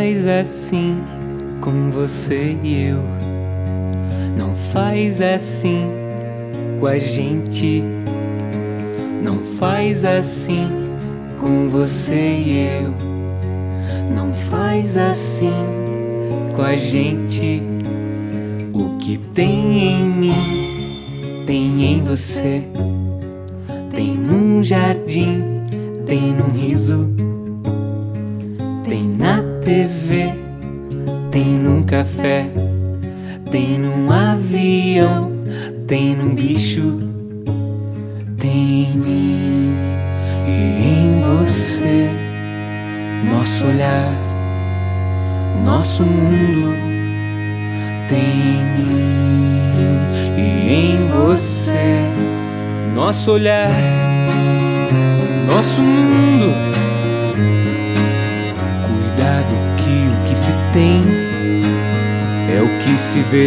faz assim com você e eu. Não faz assim com a gente. Não faz assim com você e eu. Não faz assim com a gente. O que tem em mim tem em você. Tem num jardim, tem num riso, tem na TV, tem num café, tem num avião, tem num bicho. Tem em mim e em você. Nosso olhar, nosso mundo. Tem em mim e em você. Nosso olhar, nosso mundo. Cuidado que o que se tem é o que se vê.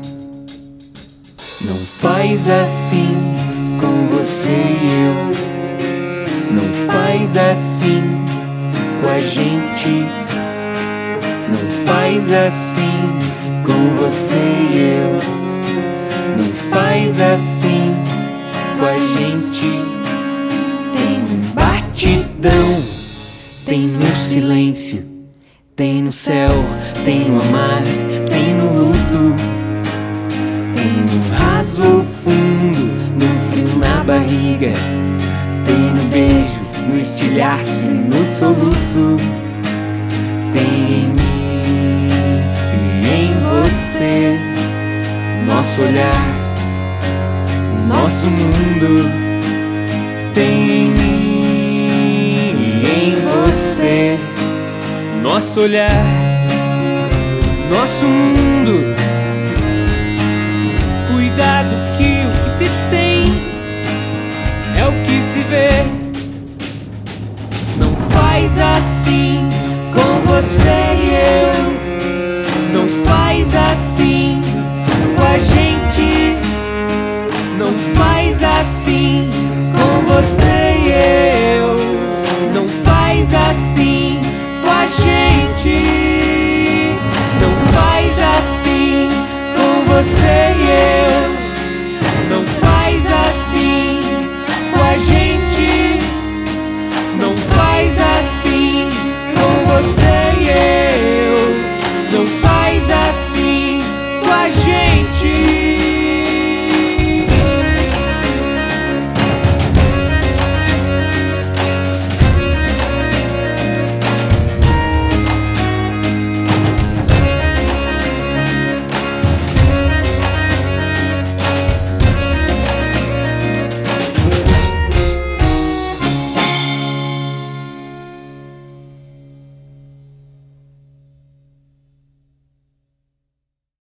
Não faz assim com você e eu. Não faz assim com a gente. Não faz assim com você e eu. Não faz assim com a gente. Tem no batidão, tem no silêncio, tem no céu, tem no amar, tem no luto, tem no raso ou fundo, no frio na barriga, tem no beijo, no estilhaço e no soluço. Tem em mim e em você. Nosso olhar, nosso mundo. Tem em mim e em você. Nosso olhar, nosso mundo. Cuidado que o que se tem é o que se vê. Não faz assim com você